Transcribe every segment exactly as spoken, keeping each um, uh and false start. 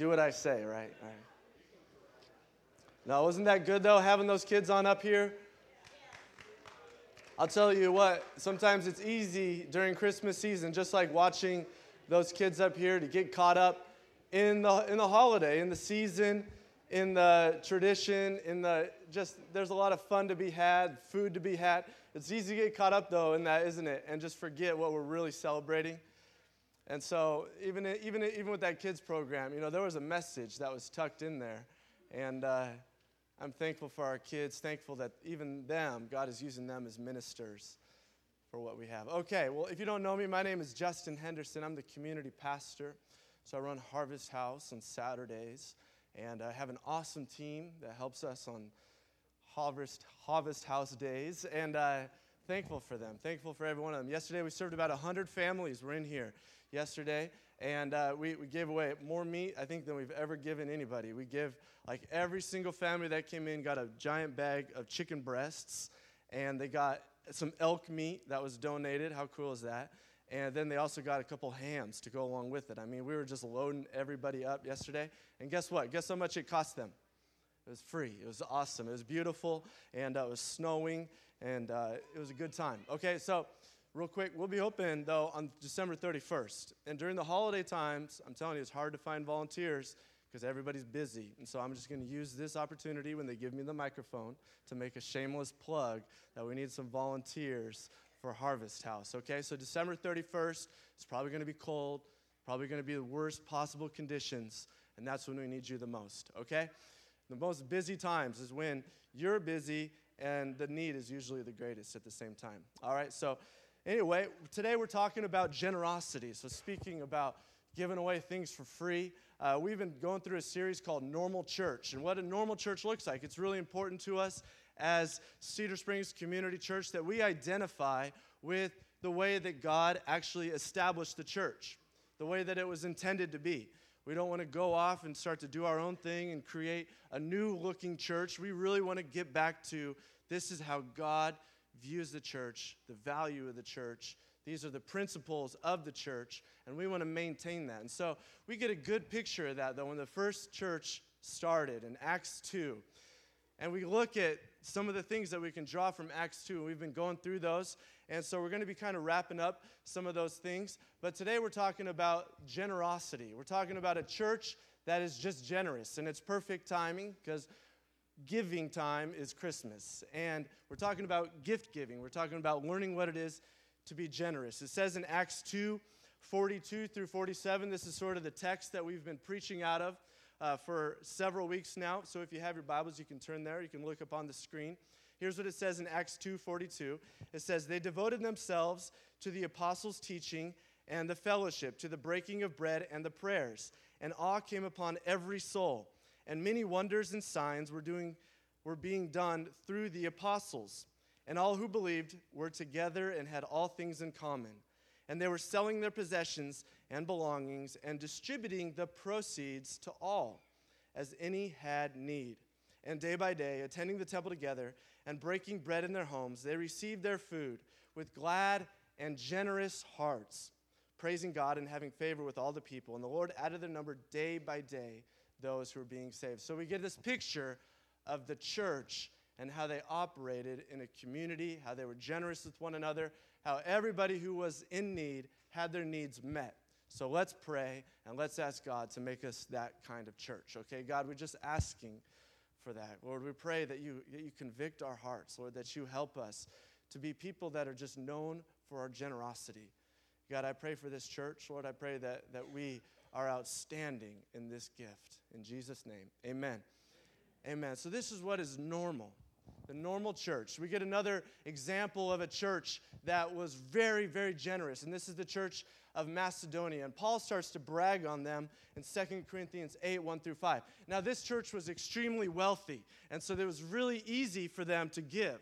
Do what I say, right? All right. No, wasn't that good, though, having those kids on up here? I'll tell you what, sometimes it's easy during Christmas season, just like watching those kids up here, to get caught up in the in the holiday, in the season, in the tradition, in the just, there's a lot of fun to be had, food to be had. It's easy to get caught up, though, in that, isn't it? And just forget what we're really celebrating. And so even, even, even with that kids program, you know, there was a message that was tucked in there. And uh, I'm thankful for our kids, thankful that even them, God is using them as ministers for what we have. Okay, well, if you don't know me, my name is Justin Henderson. I'm the community pastor. So I run Harvest House on Saturdays. And I have an awesome team that helps us on Harvest, Harvest House days. And uh, thankful for them, thankful for every one of them. Yesterday we served about one hundred families. We're in here yesterday. And uh, we, we gave away more meat, I think, than we've ever given anybody. We give, like, every single family that came in got a giant bag of chicken breasts. And they got some elk meat that was donated. How cool is that? And then they also got a couple hams to go along with it. I mean, we were just loading everybody up yesterday. And guess what? Guess how much it cost them? It was free. It was awesome. It was beautiful. And uh, it was snowing. And uh, it was a good time. Okay, so real quick, we'll be open, though, on December thirty-first. And during the holiday times, I'm telling you, it's hard to find volunteers because everybody's busy. And so I'm just going to use this opportunity when they give me the microphone to make a shameless plug that we need some volunteers for Harvest House, okay? So December thirty-first, it's probably going to be cold, probably going to be the worst possible conditions, and that's when we need you the most, okay? The most busy times is when you're busy and the need is usually the greatest at the same time, all right? So anyway, today we're talking about generosity. So speaking about giving away things for free, uh, we've been going through a series called Normal Church, and what a normal church looks like. It's really important to us as Cedar Springs Community Church that we identify with the way that God actually established the church, the way that it was intended to be. We don't want to go off and start to do our own thing and create a new-looking church. We really want to get back to this is how God views the church, the value of the church. These are the principles of the church, and we want to maintain that. And so we get a good picture of that, though, when the first church started in Acts two. And we look at some of the things that we can draw from Acts two. We've been going through those. And so we're going to be kind of wrapping up some of those things. But today we're talking about generosity. We're talking about a church that is just generous. And it's perfect timing because giving time is Christmas. And we're talking about gift giving. We're talking about learning what it is to be generous. It says in Acts two, forty-two through forty-seven, this is sort of the text that we've been preaching out of Uh, for several weeks now. So if you have your Bibles, you can turn there. You can look up on the screen. Here's what it says in Acts two forty-two. It says, they devoted themselves to the apostles' teaching and the fellowship, to the breaking of bread and the prayers. And awe came upon every soul. And many wonders and signs were, doing, were being done through the apostles. And all who believed were together and had all things in common. And they were selling their possessions and belongings and distributing the proceeds to all, as any had need. And day by day, attending the temple together and breaking bread in their homes, they received their food with glad and generous hearts, praising God and having favor with all the people. And the Lord added their number day by day those who were being saved. So we get this picture of the church and how they operated in a community, how they were generous with one another, how everybody who was in need had their needs met. So let's pray and let's ask God to make us that kind of church. Okay, God, we're just asking for that. Lord, we pray that you, that you convict our hearts, Lord, that you help us to be people that are just known for our generosity. God, I pray for this church. Lord, I pray that, that we are outstanding in this gift. In Jesus' name, amen. Amen. So this is what is normal. The normal church. We get another example of a church that was very, very generous. And this is the church of Macedonia. And Paul starts to brag on them in Second Corinthians eight, one through five. Now, this church was extremely wealthy. And so it was really easy for them to give.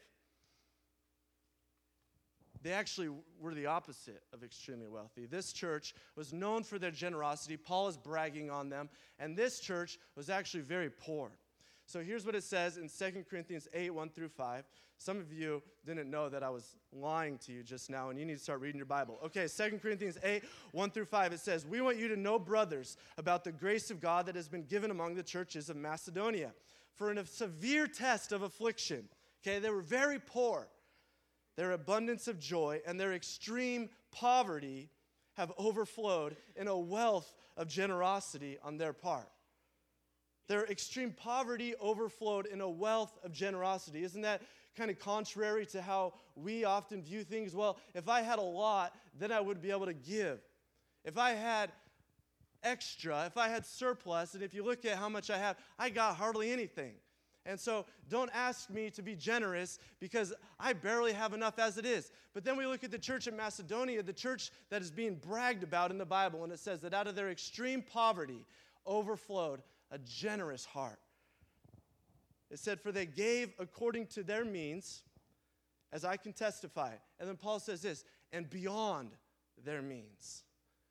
They actually were the opposite of extremely wealthy. This church was known for their generosity. Paul is bragging on them. And this church was actually very poor. So here's what it says in Second Corinthians eight, one through five. Some of you didn't know that I was lying to you just now, and you need to start reading your Bible. Okay, Second Corinthians eight, one through five, it says, "We want you to know, brothers, about the grace of God that has been given among the churches of Macedonia. For in a severe test of affliction," okay, they were very poor, "their abundance of joy and their extreme poverty have overflowed in a wealth of generosity on their part." Their extreme poverty overflowed in a wealth of generosity. Isn't that kind of contrary to how we often view things? Well, if I had a lot, then I would be able to give. If I had extra, if I had surplus, and if you look at how much I have, I got hardly anything. And so don't ask me to be generous because I barely have enough as it is. But then we look at the church in Macedonia, the church that is being bragged about in the Bible, and it says that out of their extreme poverty overflowed a generous heart. It said, "For they gave according to their means, as I can testify." And then Paul says this, "and beyond their means."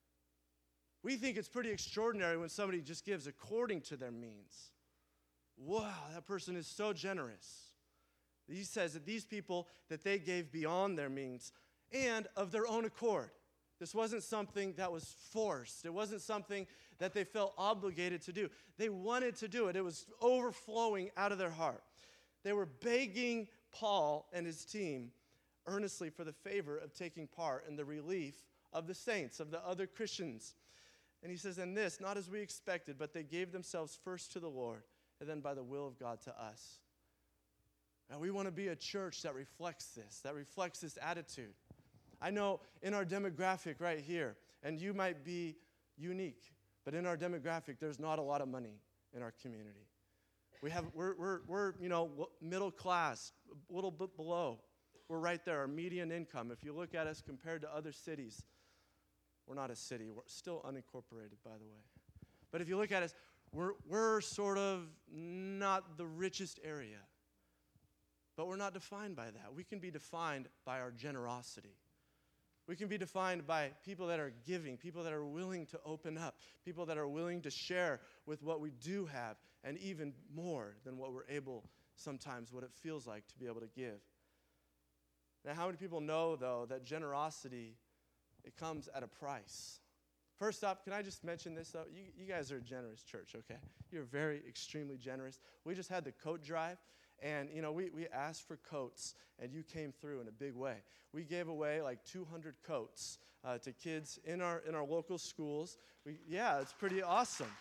We think it's pretty extraordinary when somebody just gives according to their means. Wow, that person is so generous. He says that these people, that they gave beyond their means and of their own accord. This wasn't something that was forced. It wasn't something that they felt obligated to do. They wanted to do it. It was overflowing out of their heart. They were begging Paul and his team earnestly for the favor of taking part in the relief of the saints, of the other Christians. And he says, "And this, not as we expected, but they gave themselves first to the Lord, and then by the will of God to us." Now, we want to be a church that reflects this, that reflects this attitude. I know in our demographic right here, and you might be unique, but in our demographic, there's not a lot of money in our community. We have, we're, we're, we're, you know, middle class, a little bit below. We're right there, our median income. If you look at us compared to other cities, we're not a city. We're still unincorporated, by the way. But if you look at us, we're, we're sort of not the richest area. But we're not defined by that. We can be defined by our generosity. We can be defined by people that are giving, people that are willing to open up, people that are willing to share with what we do have, and even more than what we're able, sometimes what it feels like to be able to give. Now, how many people know, though, that generosity, it comes at a price? First up, can I just mention this, though? You, you guys are a generous church, okay? You're very, extremely generous. We just had the coat drive. And, you know, we, we asked for coats, and you came through in a big way. We gave away like two hundred coats uh, to kids in our in our local schools. We, yeah, it's pretty awesome.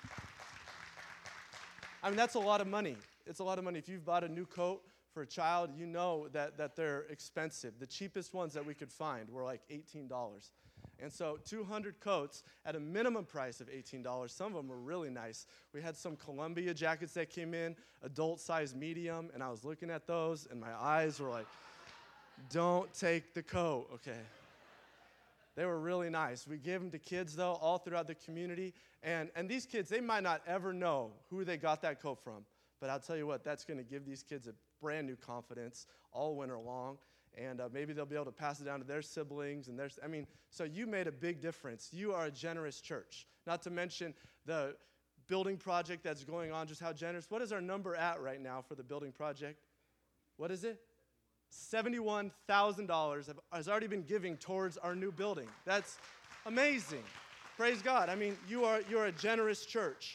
I mean, that's a lot of money. It's a lot of money. If you've bought a new coat for a child, you know that, that they're expensive. The cheapest ones that we could find were like eighteen dollars. And so two hundred coats at a minimum price of eighteen dollars. Some of them were really nice. We had some Columbia jackets that came in, adult size medium, and I was looking at those, and my eyes were like, don't take the coat, okay? They were really nice. We gave them to kids, though, all throughout the community. And, and these kids, they might not ever know who they got that coat from. But I'll tell you what, that's going to give these kids a brand new confidence all winter long. And uh, maybe they'll be able to pass it down to their siblings. And their, I mean, so you made a big difference. You are a generous church. Not to mention the building project that's going on, just how generous. What is our number at right now for the building project? What is it? seventy-one thousand dollars has already been giving towards our new building. That's amazing. Praise God. I mean, you are, you're a generous church.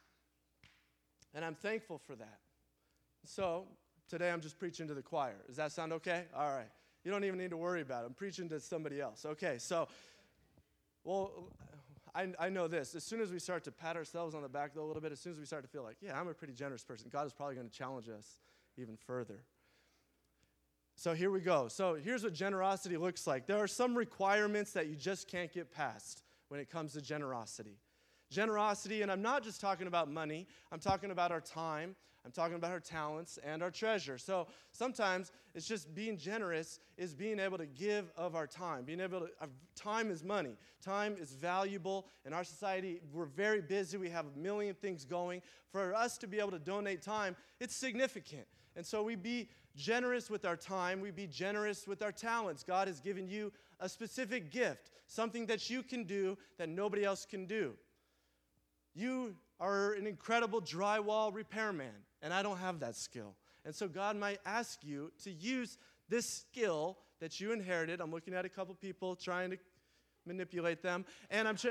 And I'm thankful for that. So today I'm just preaching to the choir. Does that sound okay? All right. You don't even need to worry about it. I'm preaching to somebody else. Okay, so, well, I, I know this. As soon as we start to pat ourselves on the back, though, a little bit, as soon as we start to feel like, yeah, I'm a pretty generous person, God is probably going to challenge us even further. So here we go. So here's what generosity looks like. There are some requirements that you just can't get past when it comes to generosity. Generosity, and I'm not just talking about money. I'm talking about our time. I'm talking about our talents and our treasure. So sometimes it's just being generous is being able to give of our time. Being able to, uh, time is money. Time is valuable. In our society, we're very busy. We have a million things going. For us to be able to donate time, it's significant. And so we be generous with our time. We be generous with our talents. God has given you a specific gift, something that you can do that nobody else can do. You are an incredible drywall repairman, and I don't have that skill. And so God might ask you to use this skill that you inherited. I'm looking at a couple people trying to manipulate them, and I'm sure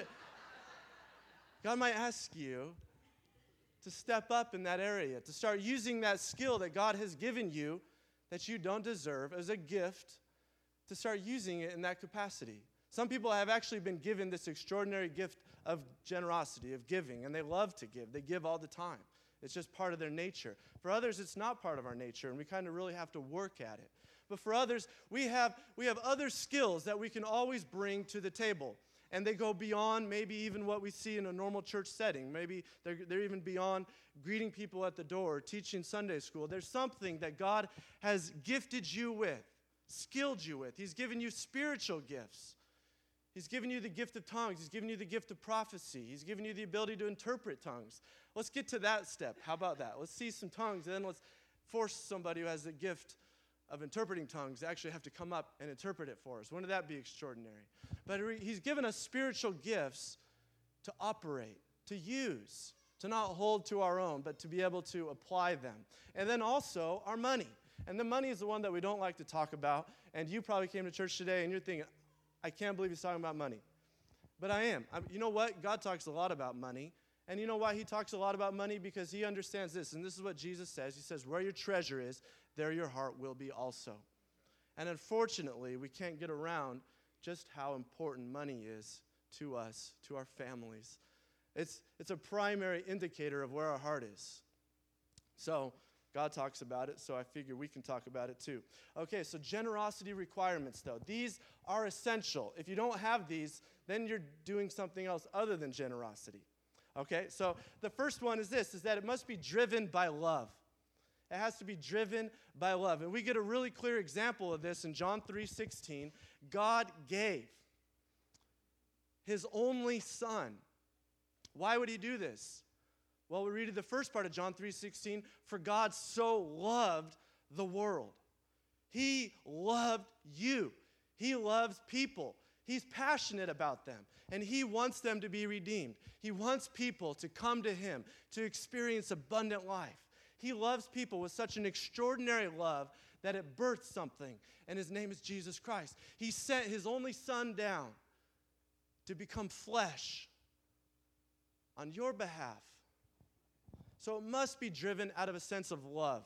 God might ask you to step up in that area, to start using that skill that God has given you that you don't deserve as a gift, to start using it in that capacity. Some people have actually been given this extraordinary gift of generosity, of giving, and they love to give. They give all the time. It's just part of their nature. For others, it's not part of our nature, and we kind of really have to work at it. But for others, we have, we have other skills that we can always bring to the table. And they go beyond maybe even what we see in a normal church setting. Maybe they're, they're even beyond greeting people at the door or teaching Sunday school. There's something that God has gifted you with, skilled you with. He's given you spiritual gifts. He's given you the gift of tongues. He's given you the gift of prophecy. He's given you the ability to interpret tongues. Let's get to that step. How about that? Let's see some tongues, and then let's force somebody who has the gift of interpreting tongues to actually have to come up and interpret it for us. Wouldn't that be extraordinary? But he's given us spiritual gifts to operate, to use, to not hold to our own, but to be able to apply them. And then also our money. And the money is the one that we don't like to talk about. And you probably came to church today and you're thinking, I can't believe he's talking about money. But I am. I, you know what? God talks a lot about money. And you know why he talks a lot about money? Because he understands this. And this is what Jesus says. He says, where your treasure is, there your heart will be also. And unfortunately, we can't get around just how important money is to us, to our families. It's, it's a primary indicator of where our heart is. So God talks about it, so I figure we can talk about it too. Okay, so generosity requirements, though. These are essential. If you don't have these, then you're doing something else other than generosity. Okay, so the first one is this, is that it must be driven by love. It has to be driven by love. And we get a really clear example of this in John three sixteen. God gave his only son. Why would he do this? Well, we read the first part of John three sixteen, for God so loved the world. He loved you. He loves people. He's passionate about them, and he wants them to be redeemed. He wants people to come to him, to experience abundant life. He loves people with such an extraordinary love that it births something, and his name is Jesus Christ. He sent his only son down to become flesh on your behalf. So it must be driven out of a sense of love,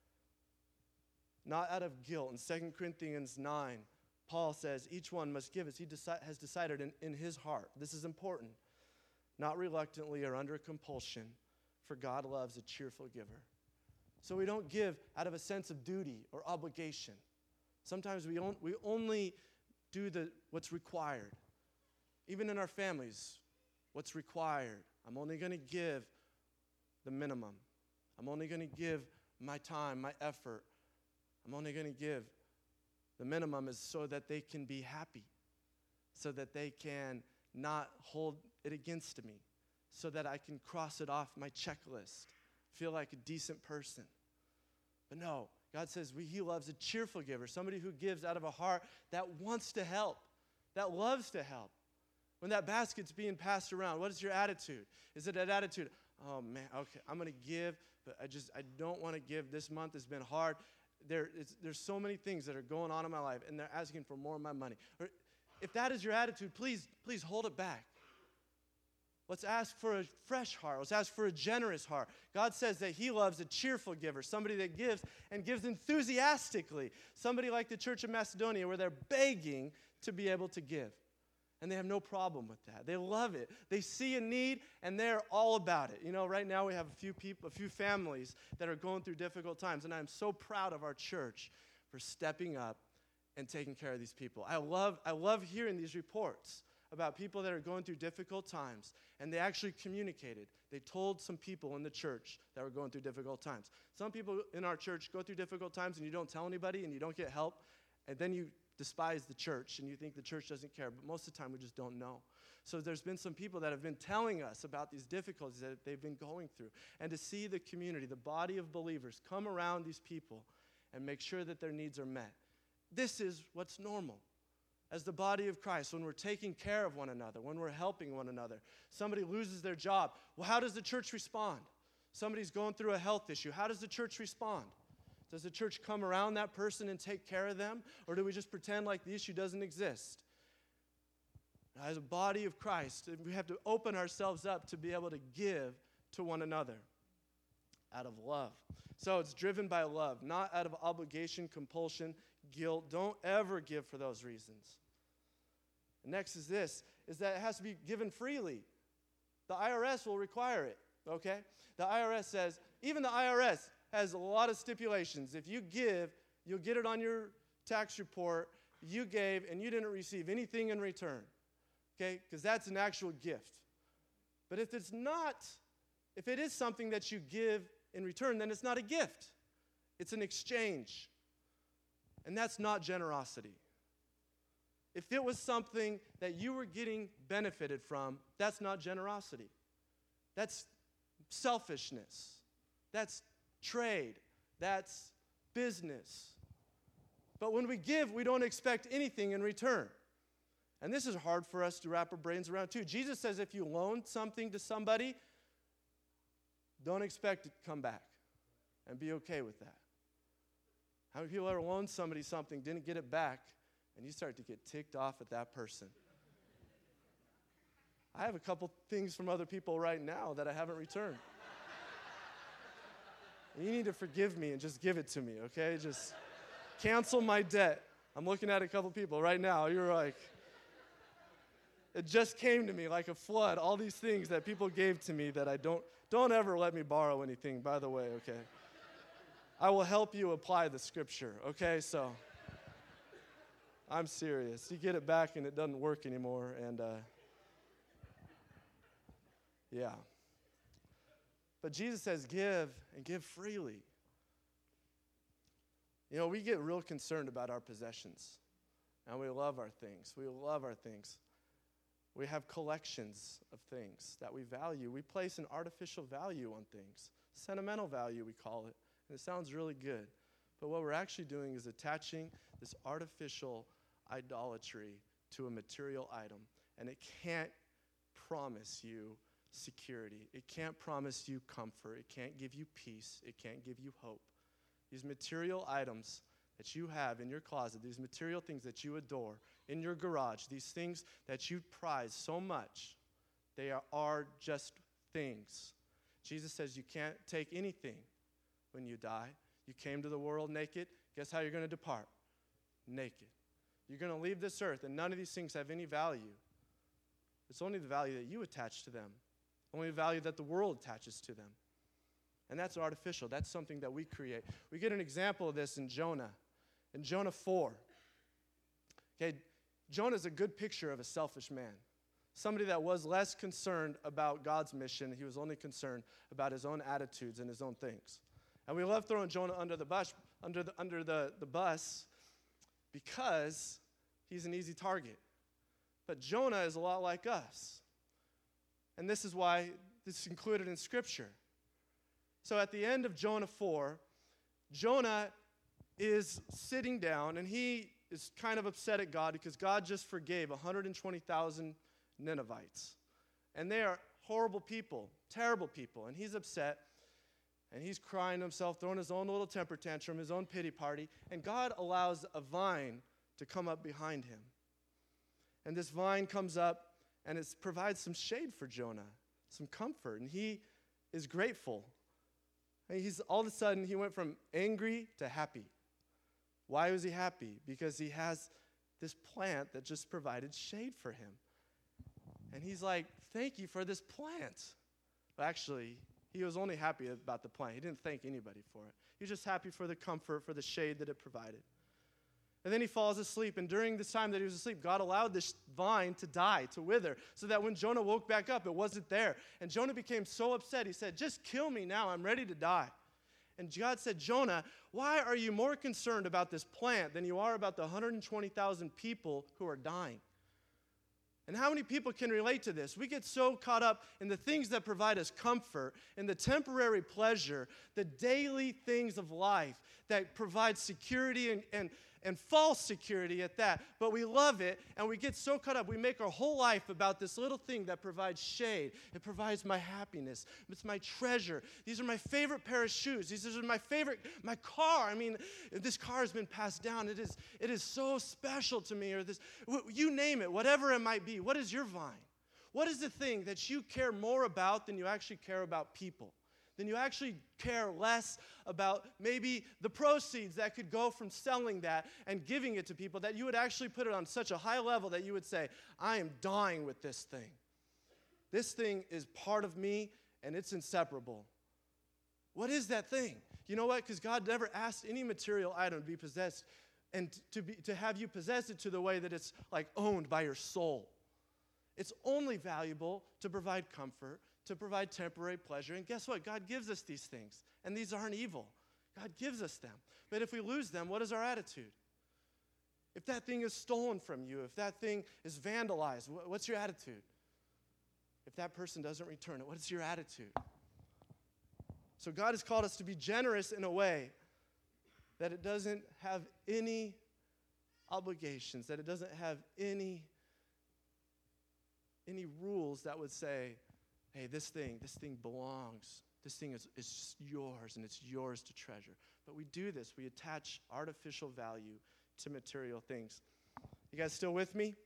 not out of guilt. In Second Corinthians nine, Paul says, each one must give as he deci- has decided in, in his heart. This is important. Not reluctantly or under compulsion, for God loves a cheerful giver. So we don't give out of a sense of duty or obligation. Sometimes we, on, we only do the, what's required. Even in our families, what's required. I'm only going to give the minimum. I'm only going to give my time, my effort. I'm only going to give the minimum is so that they can be happy, so that they can not hold it against me, so that I can cross it off my checklist, feel like a decent person. But no, God says we, he loves a cheerful giver, somebody who gives out of a heart that wants to help, that loves to help. When that basket's being passed around, what is your attitude? Is it an attitude, oh man, okay, I'm going to give, but I just, I don't want to give. This month has been hard. There, it's, there's so many things that are going on in my life, and they're asking for more of my money. Or if that is your attitude, please, please hold it back. Let's ask for a fresh heart. Let's ask for a generous heart. God says that he loves a cheerful giver, somebody that gives and gives enthusiastically. Somebody like the Church of Macedonia where they're begging to be able to give. And they have no problem with that. They love it. They see a need, and they're all about it. You know, right now we have a few people, a few families that are going through difficult times, and I'm so proud of our church for stepping up and taking care of these people. I love, I love hearing these reports about people that are going through difficult times, and they actually communicated. They told some people in the church that were going through difficult times. Some people in our church go through difficult times, and you don't tell anybody, and you don't get help, and then you despise the church, and you think the church doesn't care, but most of the time we just don't know. So there's been some people that have been telling us about these difficulties that they've been going through, and to see the community, the body of believers, come around these people and make sure that their needs are met. This is what's normal. as the body of Christ, when we're taking care of one another, when we're helping one another. Somebody loses their job. Well, how does the church respond? Somebody's going through a health issue. How does the church respond? Does the church come around that person and take care of them? Or do we just pretend like the issue doesn't exist? As a body of Christ, we have to open ourselves up to be able to give to one another out of love. So it's driven by love, not out of obligation, compulsion, guilt. Don't ever give for those reasons. The next is this, is that it has to be given freely. The I R S will require it, okay? The I R S says, even the I R S has a lot of stipulations. If you give, you'll get it on your tax report. You gave and you didn't receive anything in return, okay? Because that's an actual gift. But if it's not, if it is something that you give in return, then it's not a gift. It's an exchange. And that's not generosity. If it was something that you were getting benefited from, that's not generosity. That's selfishness. That's trade. That's business. But when we give, we don't expect anything in return. And this is hard for us to wrap our brains around too. Jesus says if you loan something to somebody, don't expect it to come back, and be okay with that. How many people ever loaned somebody something, didn't get it back, and you start to get ticked off at that person? I have a couple things from other people right now that I haven't returned. You need to forgive me and just give it to me, okay? Just cancel my debt. I'm looking at a couple people right now. You're like, it just came to me like a flood, all these things that people gave to me that I don't, don't ever let me borrow anything, by the way, okay? I will help you apply the scripture, okay? So I'm serious. You get it back and it doesn't work anymore, and uh, yeah. But Jesus says give and give freely. You know, we get real concerned about our possessions, and we love our things. We love our things. We have collections of things that we value. We place an artificial value on things. Sentimental value, we call it. And it sounds really good. But what we're actually doing is attaching this artificial idolatry to a material item. And it can't promise you security. It can't promise you comfort. It can't give you peace. It can't give you hope. These material items that you have in your closet, these material things that you adore in your garage, these things that you prize so much, they are, are just things. Jesus says you can't take anything when you die. You came to the world naked. Guess how you're going to depart? Naked. You're going to leave this earth, and none of these things have any value. It's only the value that you attach to them, only the value that the world attaches to them. And that's artificial. That's something that we create. We get an example of this in Jonah. In Jonah four, okay, Jonah's a good picture of a selfish man. Somebody that was less concerned about God's mission. He was only concerned about his own attitudes and his own things. And we love throwing Jonah under the bus, under the, under the, the bus because he's an easy target. But Jonah is a lot like us. And this is why this is included in Scripture. So at the end of Jonah four, Jonah is sitting down, and he is kind of upset at God because God just forgave one hundred twenty thousand Ninevites. And they are horrible people, terrible people. And he's upset, and he's crying to himself, throwing his own little temper tantrum, his own pity party. And God allows a vine to come up behind him. And this vine comes up, and it provides some shade for Jonah, some comfort. And he is grateful. And he's all of a sudden, he went from angry to happy. Why was he happy? Because he has this plant that just provided shade for him. And he's like, thank you for this plant. Well, actually, he was only happy about the plant. He didn't thank anybody for it. He was just happy for the comfort, for the shade that it provided. And then he falls asleep. And during this time that he was asleep, God allowed this vine to die, to wither, so that when Jonah woke back up, it wasn't there. And Jonah became so upset. He said, just kill me now. I'm ready to die. And God said, Jonah, why are you more concerned about this plant than you are about the one hundred twenty thousand people who are dying? And how many people can relate to this? We get so caught up in the things that provide us comfort, in the temporary pleasure, the daily things of life that provide security and, and, and false security at that. But we love it, and we get so caught up. We make our whole life about this little thing that provides shade. It provides my happiness. It's my treasure. These are my favorite pair of shoes. These are my favorite, my car. I mean, this car has been passed down. It is, it is so special to me. Or this, you name it, whatever it might be. What is your vine? What is the thing that you care more about than you actually care about people? Then you actually care less about maybe the proceeds that could go from selling that and giving it to people, that you would actually put it on such a high level that you would say, I am dying with this thing. This thing is part of me, and it's inseparable. What is that thing? You know what? Because God never asked any material item to be possessed and to, be, to have you possess it to the way that it's like owned by your soul. It's only valuable to provide comfort, to provide temporary pleasure. And guess what? God gives us these things. And these aren't evil. God gives us them. But if we lose them, what is our attitude? If that thing is stolen from you, if that thing is vandalized, what's your attitude? If that person doesn't return it, what's your attitude? So God has called us to be generous in a way that it doesn't have any obligations, that it doesn't have any any rules that would say, hey, this thing, this thing belongs. This thing is, is just yours, and it's yours to treasure. But we do this. We attach artificial value to material things. You guys still with me?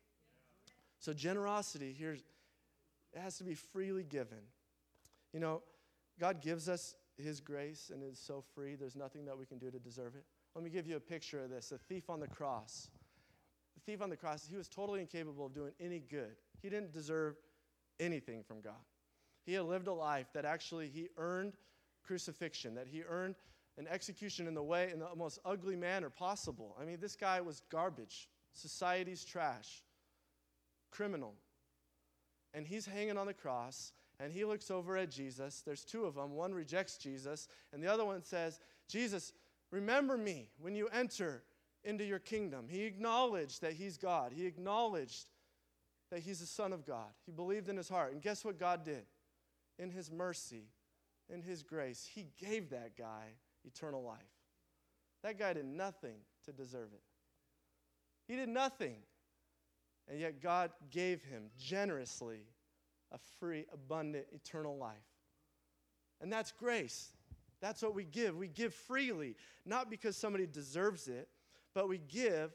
So generosity, here's, it has to be freely given. You know, God gives us his grace, and it is so free. There's nothing that we can do to deserve it. Let me give you a picture of this. A thief on the cross. The thief on the cross, he was totally incapable of doing any good. He didn't deserve anything from God. He had lived a life that actually he earned crucifixion, that he earned an execution in the way, in the most ugly manner possible. I mean, this guy was garbage, society's trash, criminal. And he's hanging on the cross, and he looks over at Jesus. There's two of them. One rejects Jesus, and the other one says, Jesus, remember me when you enter into your kingdom. He acknowledged that he's God. He acknowledged that he's the Son of God. He believed in his heart. And guess what God did? In his mercy, in his grace, he gave that guy eternal life. That guy did nothing to deserve it. He did nothing. And yet God gave him generously a free, abundant, eternal life. And that's grace. That's what we give. We give freely, not because somebody deserves it, but we give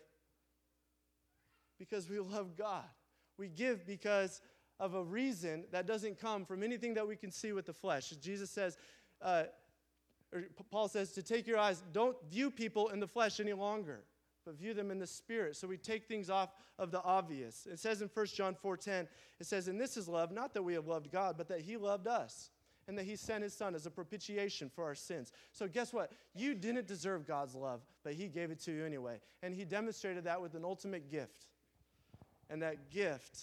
because we love God. We give because of a reason that doesn't come from anything that we can see with the flesh. Jesus says, uh, or Paul says, to take your eyes, don't view people in the flesh any longer, but view them in the spirit. So we take things off of the obvious. It says in First John four ten, it says, and this is love, not that we have loved God, but that he loved us, and that he sent his son as a propitiation for our sins. So guess what? You didn't deserve God's love, but he gave it to you anyway. And he demonstrated that with an ultimate gift. And that gift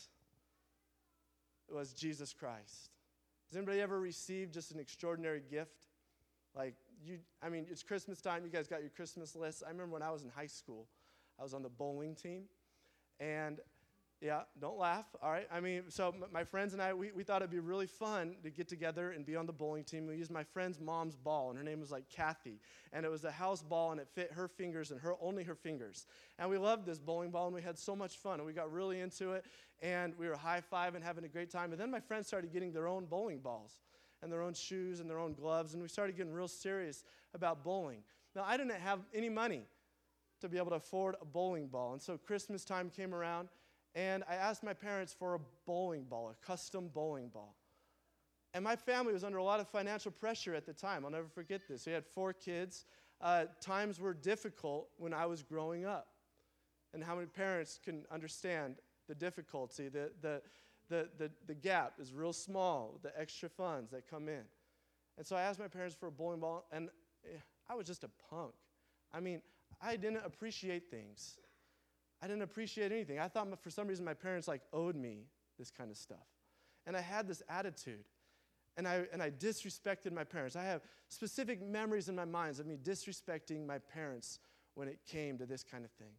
was Jesus Christ. Has anybody ever received just an extraordinary gift? Like, you, I mean, it's Christmas time. You guys got your Christmas list. I remember when I was in high school, I was on the bowling team. And, yeah, don't laugh, all right? I mean, so m- my friends and I, we, we thought it'd be really fun to get together and be on the bowling team. We used my friend's mom's ball, and her name was, like, Kathy. And it was a house ball, and it fit her fingers and her only her fingers. And we loved this bowling ball, and we had so much fun. And we got really into it, and we were high-fiving, having a great time. And then my friends started getting their own bowling balls and their own shoes and their own gloves, and we started getting real serious about bowling. Now, I didn't have any money to be able to afford a bowling ball. And so Christmas time came around, and I asked my parents for a bowling ball, a custom bowling ball. And my family was under a lot of financial pressure at the time. I'll never forget this. We had four kids. Uh, times were difficult when I was growing up. And how many parents can understand the difficulty? The, the, the, the, the gap is real small with the extra funds that come in. And so I asked my parents for a bowling ball, and I was just a punk. I mean, I didn't appreciate things. I didn't appreciate anything. I thought for some reason my parents like owed me this kind of stuff. And I had this attitude. And I and I disrespected my parents. I have specific memories in my mind of me disrespecting my parents when it came to this kind of thing.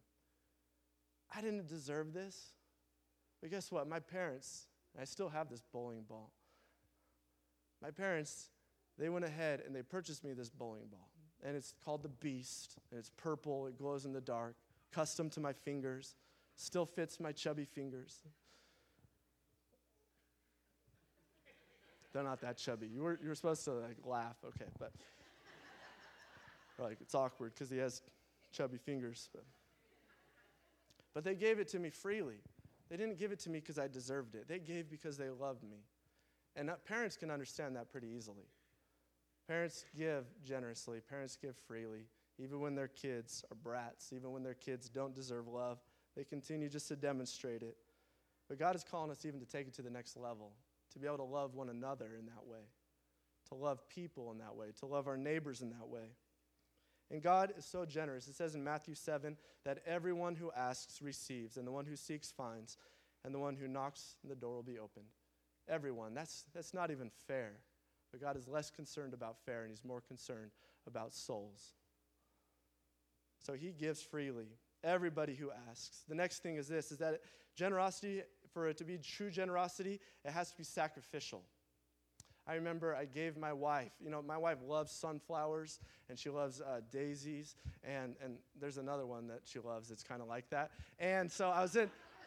I didn't deserve this. But guess what? My parents, I still have this bowling ball. My parents, they went ahead and they purchased me this bowling ball. And it's called the Beast. And it's purple. It glows in the dark. custom to my fingers, still fits my chubby fingers. They're not that chubby. You were, you were supposed to like laugh, okay, but like it's awkward because he has chubby fingers. But. but they gave it to me freely. They didn't give it to me because I deserved it. They gave because they loved me. And that, parents can understand that pretty easily. Parents give generously. Parents give freely. Even when their kids are brats, even when their kids don't deserve love, they continue just to demonstrate it. But God is calling us even to take it to the next level, to be able to love one another in that way, to love people in that way, to love our neighbors in that way. And God is so generous. It says in Matthew seven that everyone who asks receives, and the one who seeks finds, and the one who knocks, the door will be opened. Everyone. That's, that's not even fair. But God is less concerned about fair, and he's more concerned about souls. So he gives freely. Everybody who asks. The next thing is this, is that generosity, for it to be true generosity, it has to be sacrificial. I remember I gave my wife, you know, my wife loves sunflowers, and she loves uh, daisies, and, and there's another one that she loves that's kind of like that. And so I was in...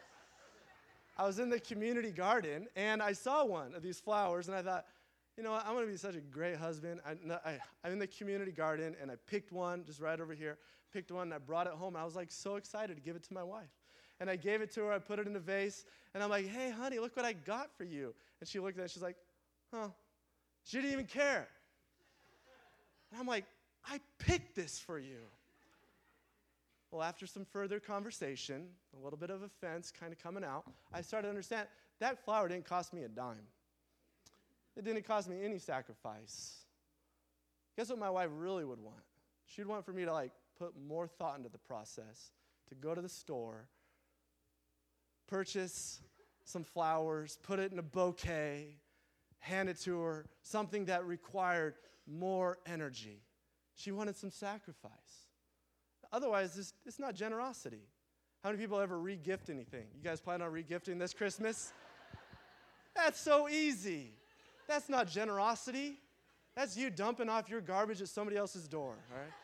I was in the community garden, and I saw one of these flowers, and I thought, you know what, I'm going to be such a great husband. I, I, I'm in the community garden, and I picked one just right over here, picked one, and I brought it home. And I was, like, so excited to give it to my wife. And I gave it to her. I put it in a vase, and I'm like, hey, honey, look what I got for you. And she looked at it, and she's like, huh. She didn't even care. And I'm like, I picked this for you. Well, after some further conversation, a little bit of offense kind of coming out, I started to understand that flower didn't cost me a dime. It didn't cost me any sacrifice. Guess what my wife really would want? She'd want for me to like put more thought into the process, to go to the store, purchase some flowers, put it in a bouquet, hand it to her, something that required more energy. She wanted some sacrifice. Otherwise, it's, it's not generosity. How many people ever re-gift anything? You guys plan on re-gifting this Christmas? That's so easy. That's not generosity. That's you dumping off your garbage at somebody else's door, all right?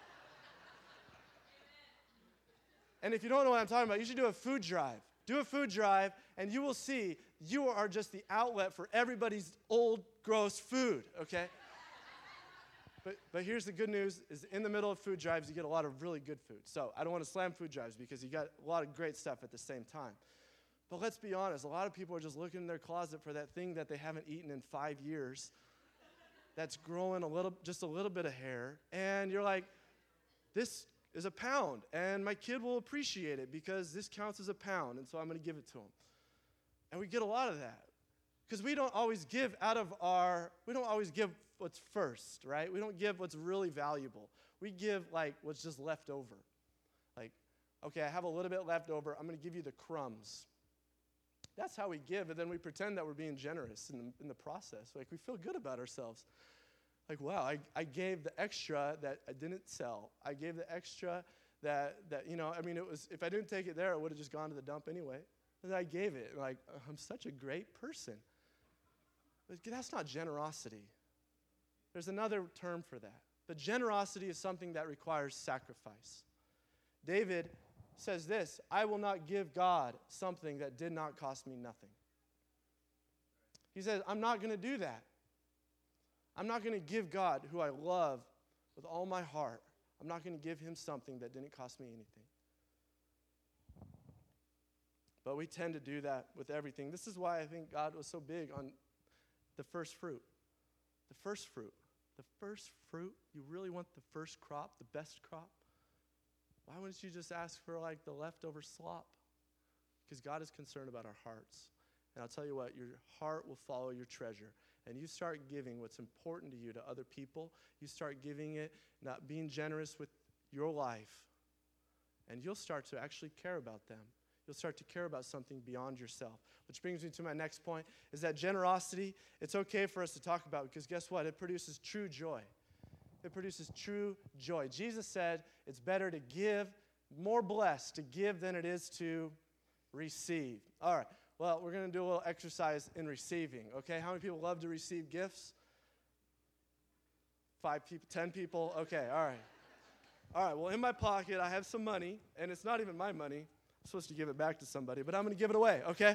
And if you don't know what I'm talking about, you should do a food drive. Do a food drive, and you will see you are just the outlet for everybody's old, gross food, okay? But, but here's the good news, is in the middle of food drives, you get a lot of really good food. So I don't want to slam food drives because you got a lot of great stuff at the same time. But let's be honest, a lot of people are just looking in their closet for that thing that they haven't eaten in five years that's growing a little, just a little bit of hair. And you're like, this is a pound, and my kid will appreciate it because this counts as a pound, and so I'm going to give it to him. And we get a lot of that because we don't always give out of our, we don't always give what's first, right? We don't give what's really valuable. We give like what's just left over. Like, okay, I have a little bit left over. I'm going to give you the crumbs. That's how we give, and then we pretend that we're being generous in the, in the process. Like, we feel good about ourselves. Like, wow, I, I gave the extra that I didn't sell. I gave the extra that, that, you know, I mean, it was, if I didn't take it there, it would have just gone to the dump anyway. And I gave it. Like, I'm such a great person. But that's not generosity. There's another term for that. But generosity is something that requires sacrifice. David says this, I will not give God something that did not cost me nothing. He says, I'm not going to do that. I'm not going to give God, who I love with all my heart, I'm not going to give him something that didn't cost me anything. But we tend to do that with everything. This is why I think God was so big on the first fruit. The first fruit. The first fruit, you really want the first crop, the best crop? Why wouldn't you just ask for like the leftover slop? Because God is concerned about our hearts. And I'll tell you what, your heart will follow your treasure. And you start giving what's important to you to other people. You start giving it, not being generous with your life. And you'll start to actually care about them. You'll start to care about something beyond yourself. Which brings me to my next point, is that generosity, it's okay for us to talk about because guess what? It produces true joy. It produces true joy. Jesus said it's better to give, more blessed to give than it is to receive. All right, well, we're going to do a little exercise in receiving, okay? How many people love to receive gifts? Five people, ten people? Okay, all right. All right, well, in my pocket, I have some money, and it's not even my money. I'm supposed to give it back to somebody, but I'm going to give it away, okay?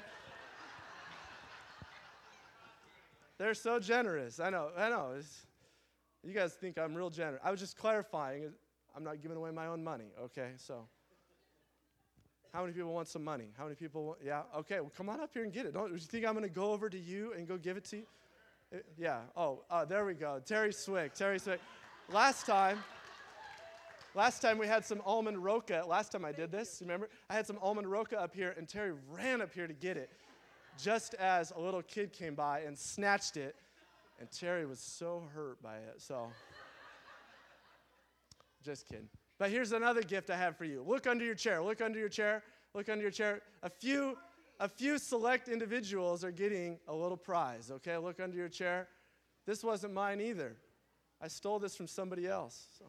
They're so generous. I know, I know. It's, you guys think I'm real generous. I was just clarifying. I'm not giving away my own money, okay? So, how many people want some money? How many people want, yeah? Okay, well, come on up here and get it. Don't you think I'm going to go over to you and go give it to you? Uh, yeah, oh, uh, there we go. Terry Swick, Terry Swick. Last time, last time we had some almond roca. Last time I did this, remember? I had some almond roca up here, and Terry ran up here to get it, just as a little kid came by and snatched it, and Terry was so hurt by it, so. Just kidding. But here's another gift I have for you. Look under your chair. Look under your chair. Look under your chair. A few, a few select individuals are getting a little prize, okay? Look under your chair. This wasn't mine either. I stole this from somebody else. So.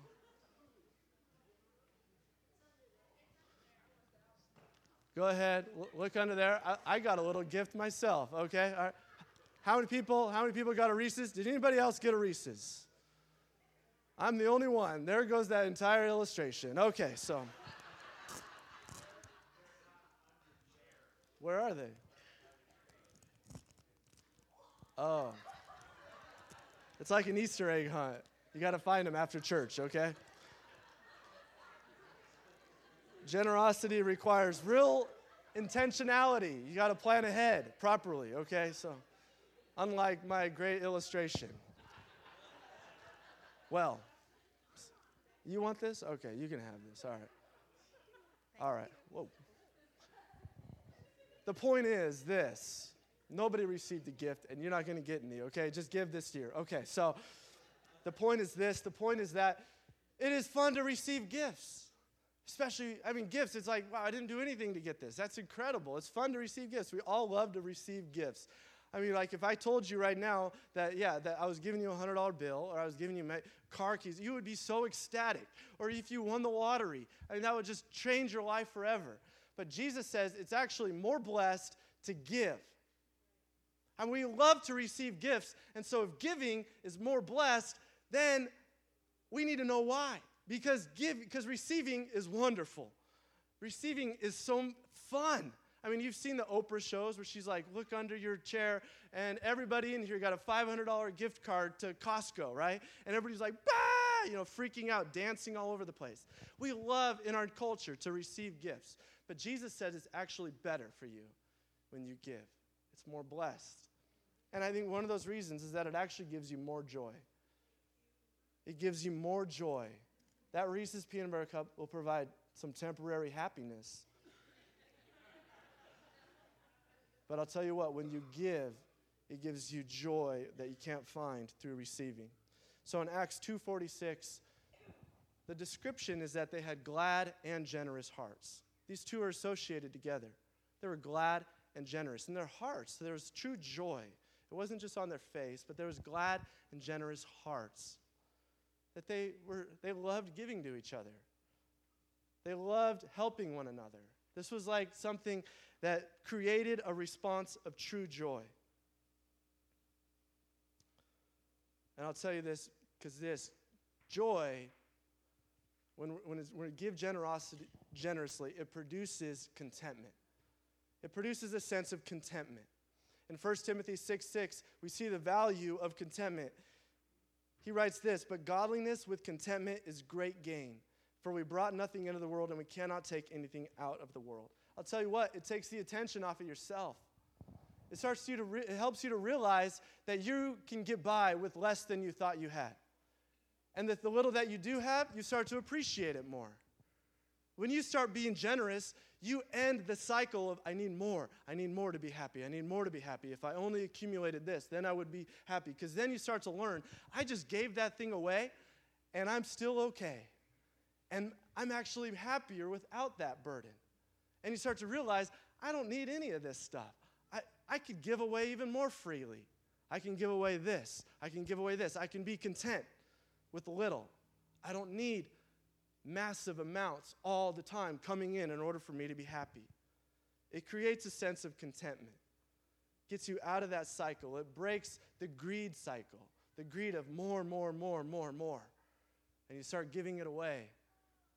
Go ahead. L- look under there. I, I got a little gift myself, okay? All right. How many people, how many people got a Reese's? Did anybody else get a Reese's? I'm the only one. There goes that entire illustration. Okay, so. Where are they? Oh. It's like an Easter egg hunt. You got to find them after church, okay? Generosity requires real intentionality. You got to plan ahead properly, okay? So, unlike my great illustration. Well, you want this? Okay, you can have this. All right. All right. Whoa. The point is this. Nobody received a gift, and you're not going to get any, okay? Just give this year. Okay, so the point is this. The point is that it is fun to receive gifts. Especially, I mean, gifts, it's like, wow, I didn't do anything to get this. That's incredible. It's fun to receive gifts. We all love to receive gifts. I mean, like if I told you right now that, yeah, that I was giving you a one hundred dollar bill or I was giving you my car keys, you would be so ecstatic. Or if you won the lottery, I mean, that would just change your life forever. But Jesus says it's actually more blessed to give. And we love to receive gifts. And so if giving is more blessed, then we need to know why. Because give, because receiving is wonderful. Receiving is so fun. I mean, you've seen the Oprah shows where she's like, look under your chair, and everybody in here got a five hundred dollar gift card to Costco, right? And everybody's like, bah, you know, freaking out, dancing all over the place. We love in our culture to receive gifts. But Jesus says it's actually better for you when you give. It's more blessed. And I think one of those reasons is that it actually gives you more joy. It gives you more joy. That Reese's Peanut Butter Cup will provide some temporary happiness. But I'll tell you what, when you give, it gives you joy that you can't find through receiving. So in Acts two forty-six, the description is that they had glad and generous hearts. These two are associated together. They were glad and generous. In their hearts, there was true joy. It wasn't just on their face, but there was glad and generous hearts. That they were, they loved giving to each other. They loved helping one another. This was like something that created a response of true joy. And I'll tell you this, because this joy, when, when, it's, when we give generosity, generously, it produces contentment. It produces a sense of contentment. In First Timothy six six, we see the value of contentment. He writes this, but godliness with contentment is great gain, for we brought nothing into the world and we cannot take anything out of the world. I'll tell you what, it takes the attention off of yourself. It starts you to re- it helps you to realize that you can get by with less than you thought you had. And that the little that you do have, you start to appreciate it more. When you start being generous, you end the cycle of, I need more. I need more to be happy. I need more to be happy. If I only accumulated this, then I would be happy. Because then you start to learn, I just gave that thing away, and I'm still okay. And I'm actually happier without that burden. And you start to realize, I don't need any of this stuff. I, I could give away even more freely. I can give away this. I can give away this. I can be content with little. I don't need massive amounts all the time coming in in order for me to be happy. It creates a sense of contentment. Gets you out of that cycle. It breaks the greed cycle. The greed of more, more, more, more, more. And you start giving it away.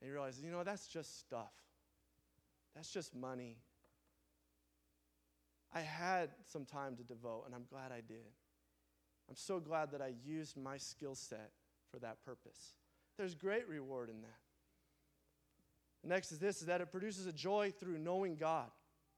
And you realize, you know, that's just stuff. That's just money. I had some time to devote, and I'm glad I did. I'm so glad that I used my skill set for that purpose. There's great reward in that. The next is this, is that it produces a joy through knowing God.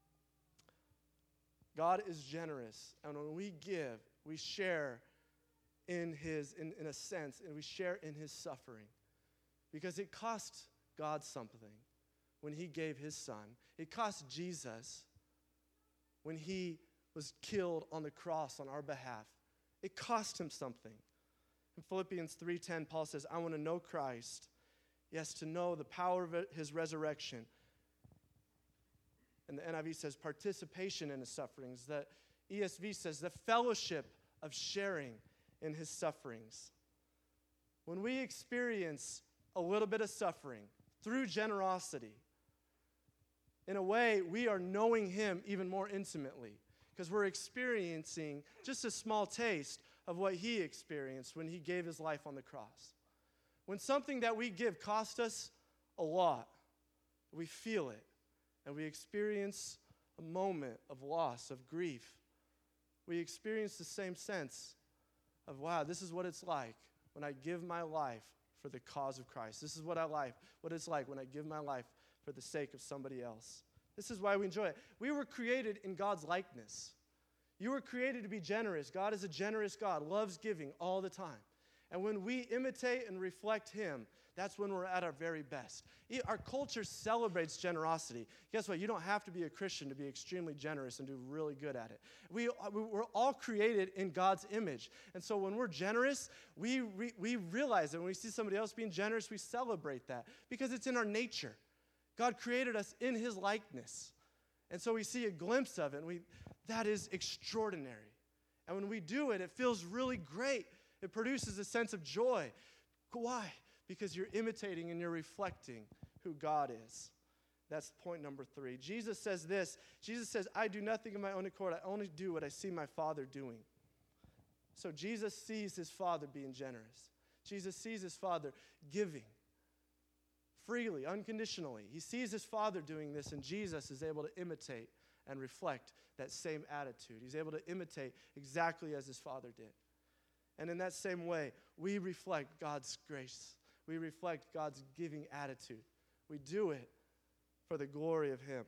God is generous, and when we give, we share in his, in, in a sense, and we share in his suffering. Because it cost God something when he gave his son. It cost Jesus when he was killed on the cross on our behalf. It cost him something. In Philippians three ten, Paul says, I want to know Christ. Yes, to know the power of his resurrection. And the N I V says participation in his sufferings. The E S V says the fellowship of sharing in his sufferings. When we experience a little bit of suffering through generosity, in a way, we are knowing him even more intimately because we're experiencing just a small taste of what he experienced when he gave his life on the cross. When something that we give costs us a lot, we feel it, and we experience a moment of loss, of grief. We experience the same sense of, wow, this is what it's like when I give my life for the cause of Christ. This is what I like, what it's like when I give my life for the sake of somebody else. This is why we enjoy it. We were created in God's likeness. You were created to be generous. God is a generous God, loves giving all the time. And when we imitate and reflect him, that's when we're at our very best. Our culture celebrates generosity. Guess what? You don't have to be a Christian to be extremely generous and do really good at it. We, we're all created in God's image. And so when we're generous, we, we, we realize that when we see somebody else being generous, we celebrate that because it's in our nature. God created us in his likeness. And so we see a glimpse of it, and we, that is extraordinary. And when we do it, it feels really great. It produces a sense of joy. Why? Because you're imitating and you're reflecting who God is. That's point number three. Jesus says this. Jesus says, I do nothing of my own accord. I only do what I see my Father doing. So Jesus sees his Father being generous. Jesus sees his Father giving freely, unconditionally. He sees his Father doing this, and Jesus is able to imitate and reflect that same attitude. He's able to imitate exactly as his Father did. And in that same way, we reflect God's grace. We reflect God's giving attitude. We do it for the glory of him.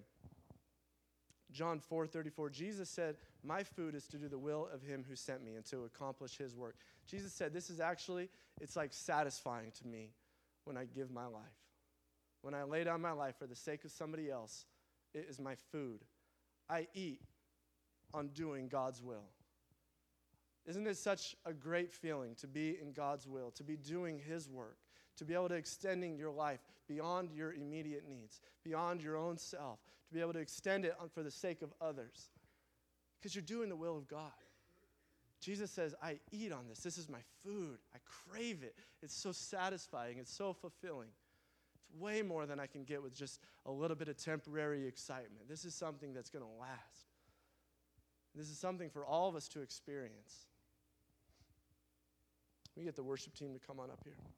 John four thirty-four, Jesus said, my food is to do the will of him who sent me and to accomplish his work. Jesus said, this is actually, it's like satisfying to me when I give my life. When I lay down my life for the sake of somebody else, it is my food. I eat on doing God's will. Isn't it such a great feeling to be in God's will, to be doing his work, to be able to extending your life beyond your immediate needs, beyond your own self, to be able to extend it for the sake of others? Because you're doing the will of God. Jesus says, I eat on this. This is my food. I crave it. It's so satisfying. It's so fulfilling. It's way more than I can get with just a little bit of temporary excitement. This is something that's going to last. This is something for all of us to experience. We get the worship team to come on up here.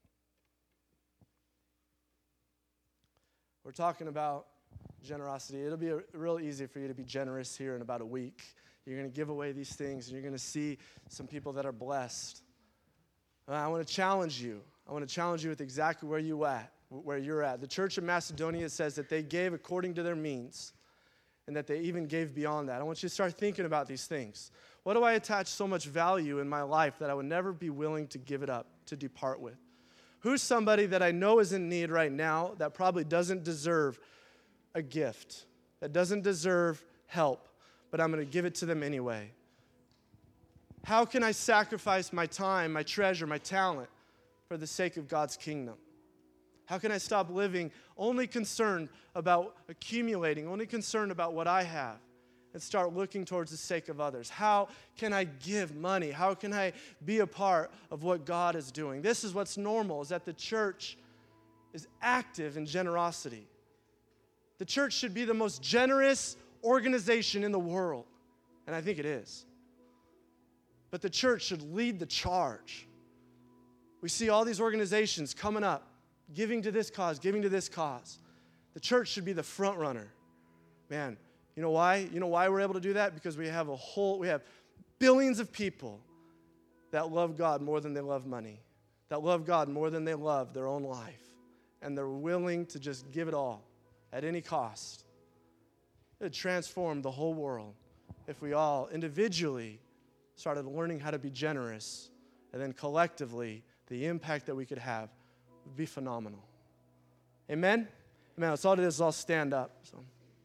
We're talking about generosity. It'll be a, real easy for you to be generous here in about a week. You're going to give away these things, and you're going to see some people that are blessed. Uh, I want to challenge you. I want to challenge you with exactly where you at, where you're at. The church of Macedonia says that they gave according to their means, and that they even gave beyond that. I want you to start thinking about these things. What do I attach so much value in my life that I would never be willing to give it up, to depart with? Who's somebody that I know is in need right now that probably doesn't deserve a gift, that doesn't deserve help, but I'm going to give it to them anyway? How can I sacrifice my time, my treasure, my talent for the sake of God's kingdom? How can I stop living only concerned about accumulating, only concerned about what I have, and start looking towards the sake of others? How can I give money? How can I be a part of what God is doing? This is what's normal, is that the church is active in generosity. The church should be the most generous organization in the world, and I think it is. But the church should lead the charge. We see all these organizations coming up, giving to this cause, giving to this cause. The church should be the front runner. Man, you know why? You know why we're able to do that? Because we have a whole, we have billions of people that love God more than they love money, that love God more than they love their own life, and they're willing to just give it all at any cost. It would transform the whole world if we all individually started learning how to be generous, and then collectively, the impact that we could have would be phenomenal. Amen? Amen. Let's all do this. Let's all stand up. So.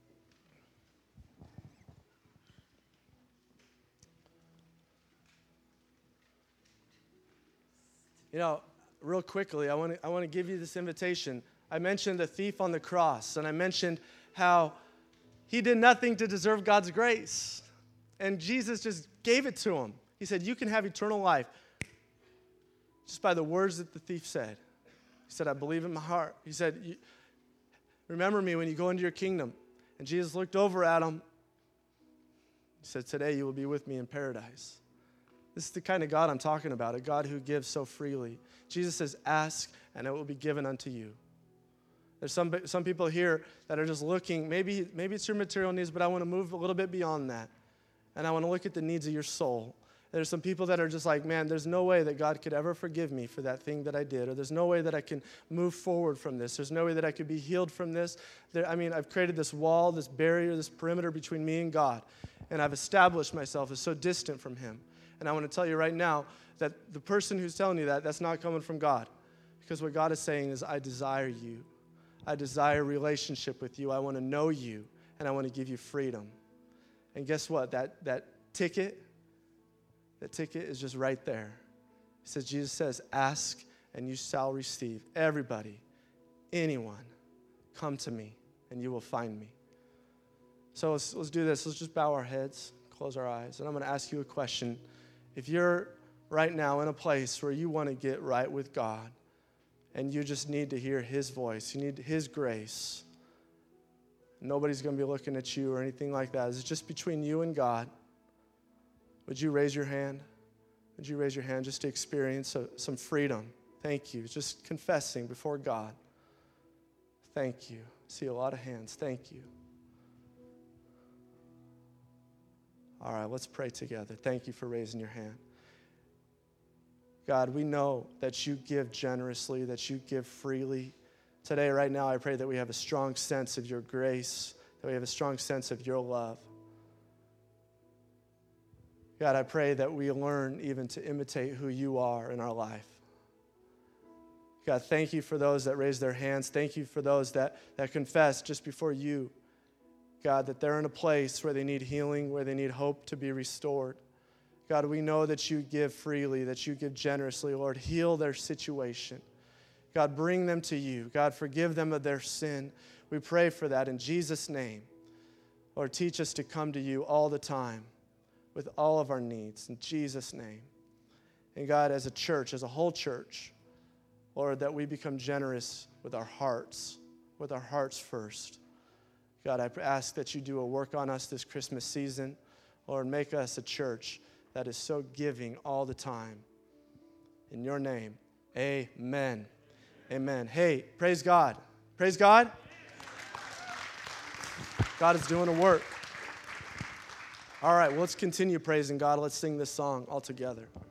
You know, real quickly, I want to I want to give you this invitation. I mentioned the thief on the cross, and I mentioned how he did nothing to deserve God's grace. And Jesus just gave it to him. He said, you can have eternal life just by the words that the thief said. He said, I believe in my heart. He said, remember me when you go into your kingdom. And Jesus looked over at him. He said, today you will be with me in paradise. This is the kind of God I'm talking about, a God who gives so freely. Jesus says, ask, and it will be given unto you. There's some some people here that are just looking, maybe, maybe it's your material needs, but I want to move a little bit beyond that. And I want to look at the needs of your soul. There's some people that are just like, man, there's no way that God could ever forgive me for that thing that I did, or there's no way that I can move forward from this. There's no way that I could be healed from this. There, I mean, I've created this wall, this barrier, this perimeter between me and God, and I've established myself as so distant from him. And I want to tell you right now that the person who's telling you that, that's not coming from God, because what God is saying is, I desire you. I desire a relationship with you. I want to know you, and I want to give you freedom. And guess what? That, that ticket, that ticket is just right there. He says, Jesus says, ask and you shall receive. Everybody, anyone, come to me and you will find me. So let's, let's do this. Let's just bow our heads, close our eyes. And I'm going to ask you a question. If you're right now in a place where you want to get right with God and you just need to hear his voice, you need his grace, nobody's going to be looking at you or anything like that. It's just between you and God. Would you raise your hand? Would you raise your hand just to experience a, some freedom? Thank you. Just confessing before God. Thank you. I see a lot of hands. Thank you. All right, let's pray together. Thank you for raising your hand. God, we know that you give generously, that you give freely. Today, right now, I pray that we have a strong sense of your grace, that we have a strong sense of your love. God, I pray that we learn even to imitate who you are in our life. God, thank you for those that raise their hands. Thank you for those that, that confess just before you, God, that they're in a place where they need healing, where they need hope to be restored. God, we know that you give freely, that you give generously. Lord, heal their situation. God, bring them to you. God, forgive them of their sin. We pray for that in Jesus' name. Lord, teach us to come to you all the time with all of our needs in Jesus' name. And God, as a church, as a whole church, Lord, that we become generous with our hearts, with our hearts first. God, I ask that you do a work on us this Christmas season. Lord, make us a church that is so giving all the time. In your name, amen. Amen. Hey, praise God. Praise God. God is doing a work. All right, well, let's continue praising God. Let's sing this song all together.